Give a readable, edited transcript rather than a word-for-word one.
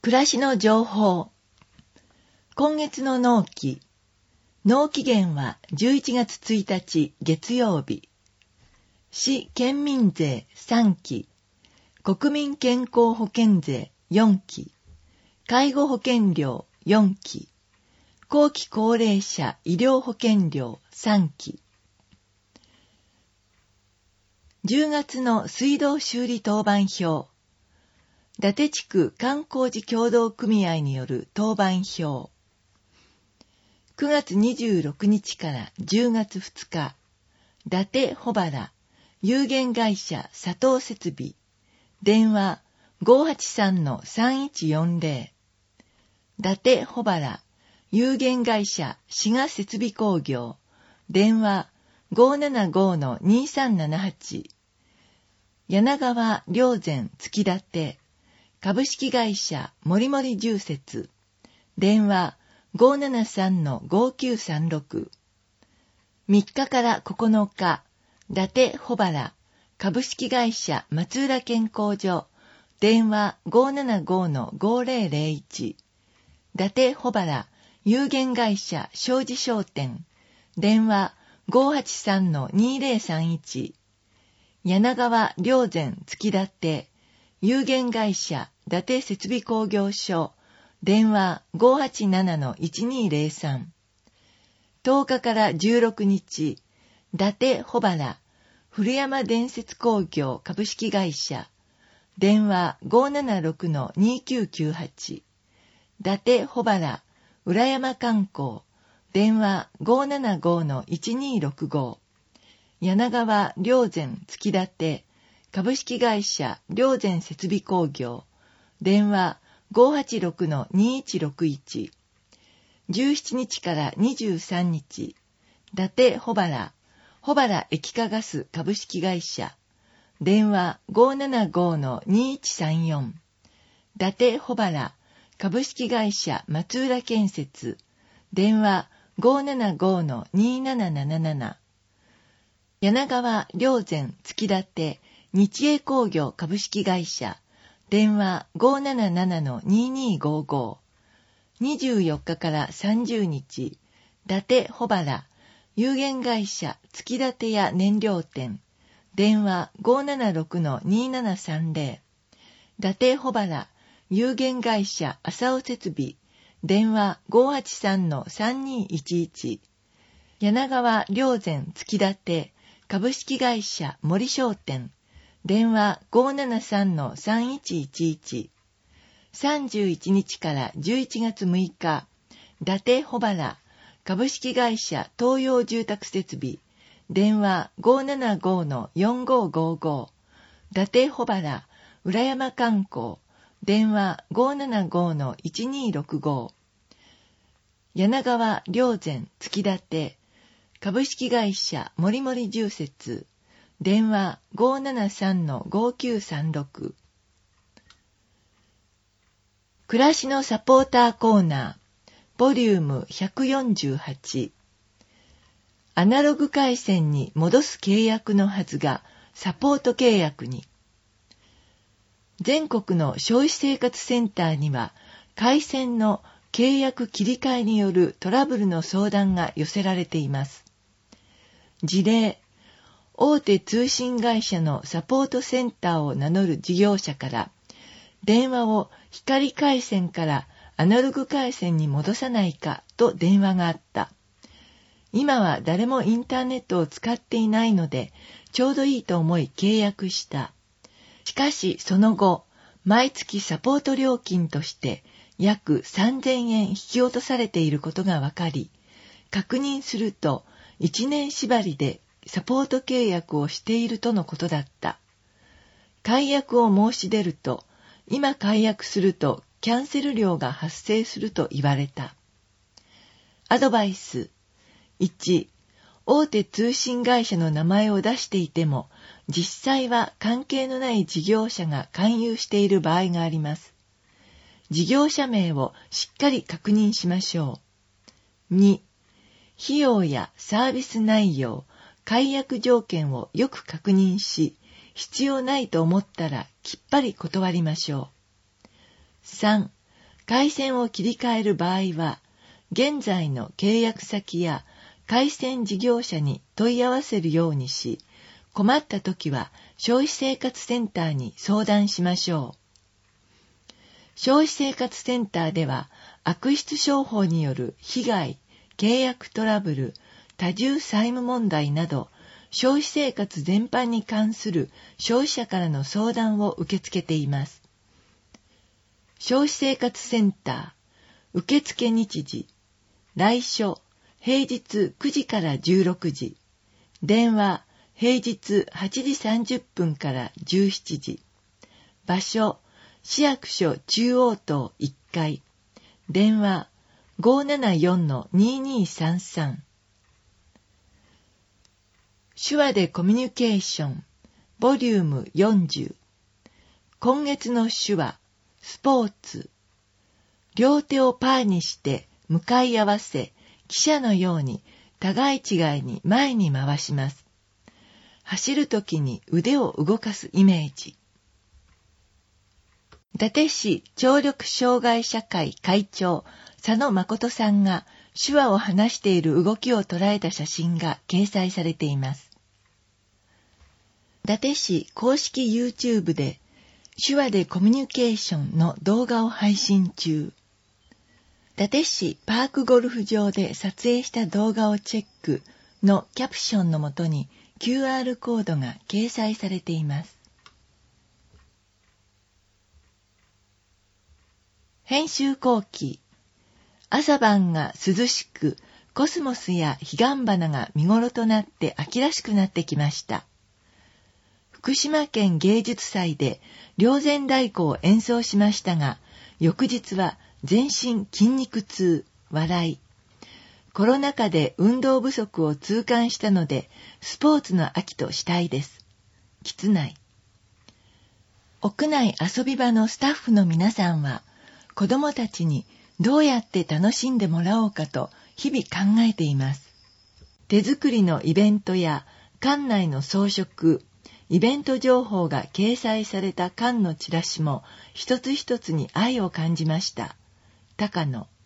暮らしの情報。今月の納期。納期限は11月1日月曜日。市県民税3期。国民健康保険税4期。介護保険料4期。後期高齢者医療保険料3期。10月の水道修理当番表。伊達地区観光寺協同組合による当番表。9月26日から10月2日、伊達保原有限会社佐藤設備、電話 583-3140。伊達保原有限会社滋賀設備工業、電話 575-2378。柳川霊山月立株式会社もりもり住設、電話 573-5936。3日から9日、伊達保原株式会社松浦健康所、電話 575-5001。伊達保原有限会社庄司商店、電話 583-2031。柳川霊山月立有限会社伊達設備工業所、電話 587-1203。10日から16日、伊達保原古山伝説工業株式会社、電話 576-2998。伊達保原浦山観光、電話 575-1265。柳川霊山月立株式会社霊山設備工業、電話 586-2161。17日から23日、伊達保原液化ガス株式会社、電話 575-2134。伊達保原株式会社松浦建設、電話 575-2777。柳川霊山月立日栄工業株式会社、電話 577-2255。24日から30日、伊達保原有限会社月立屋燃料店、電話 576-2730。伊達保原有限会社浅尾設備、電話 583-3211。柳川霊山月立株式会社森商店、電話 573-3111。31日から11月6日、伊達保原株式会社東洋住宅設備、電話 575-4555。伊達保原浦山観光、電話 575-1265。柳川霊山月立株式会社もりもり住設、電話 573-5936。暮らしのサポーターコーナー、ボリューム148。アナログ回線に戻す契約のはずがサポート契約に。全国の消費生活センターには回線の契約切り替えによるトラブルの相談が寄せられています。事例、大手通信会社のサポートセンターを名乗る事業者から電話を光回線からアナログ回線に戻さないかと電話があった。今は誰もインターネットを使っていないのでちょうどいいと思い契約した。しかしその後、毎月サポート料金として約3000円引き落とされていることが分かり、確認すると1年縛りでサポート契約をしているとのことだった。解約を申し出ると、今解約するとキャンセル料が発生すると言われた。アドバイス。1、大手通信会社の名前を出していても、実際は関係のない事業者が勧誘している場合があります。事業者名をしっかり確認しましょう。2、費用やサービス内容、解約条件をよく確認し、必要ないと思ったらきっぱり断りましょう。3、 回線を切り替える場合は、現在の契約先や回線事業者に問い合わせるようにし、困ったときは消費生活センターに相談しましょう。消費生活センターでは、悪質商法による被害、契約トラブル、多重債務問題など、消費生活全般に関する消費者からの相談を受け付けています。消費生活センター、受付日時、来所、平日9時から16時、電話、平日8時30分から17時、場所、市役所中央棟1階、電話 574-2233。手話でコミュニケーション、ボリューム40。今月の手話、スポーツ。両手をパーにして向かい合わせ、汽車のように互い違いに前に回します。走るときに腕を動かすイメージ。伊達市聴力障害者会会長佐野誠さんが手話を話している動きを捉えた写真が掲載されています。伊達市公式 YouTube で手話でコミュニケーションの動画を配信中。伊達市パークゴルフ場で撮影した動画をチェックのキャプションのもとに QR コードが掲載されています。編集後期。朝晩が涼しく、コスモスや彼岸花が見頃となって秋らしくなってきました。福島県芸術祭で霊前太鼓を演奏しましたが、翌日は全身筋肉痛、笑い。コロナ禍で運動不足を痛感したので、スポーツの秋としたいです。室内。屋内遊び場のスタッフの皆さんは、子どもたちにどうやって楽しんでもらおうかと日々考えています。手作りのイベントや館内の装飾、イベント情報が掲載された館のチラシも一つ一つに愛を感じました。高野。